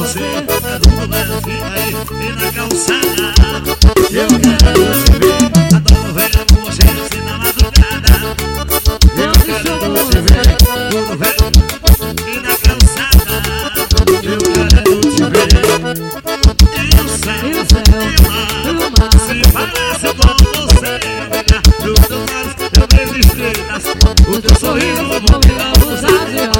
você é do volante aí e na calçada. Eu quero te ver, adoro ver você assim na madrugada. Eu quero te ver, adoro ver e na calçada. Eu quero te ver. E o céu e o mar se parece com você. Dos teus olhos eu vejo estrelas, o teu sorriso vou me abusar de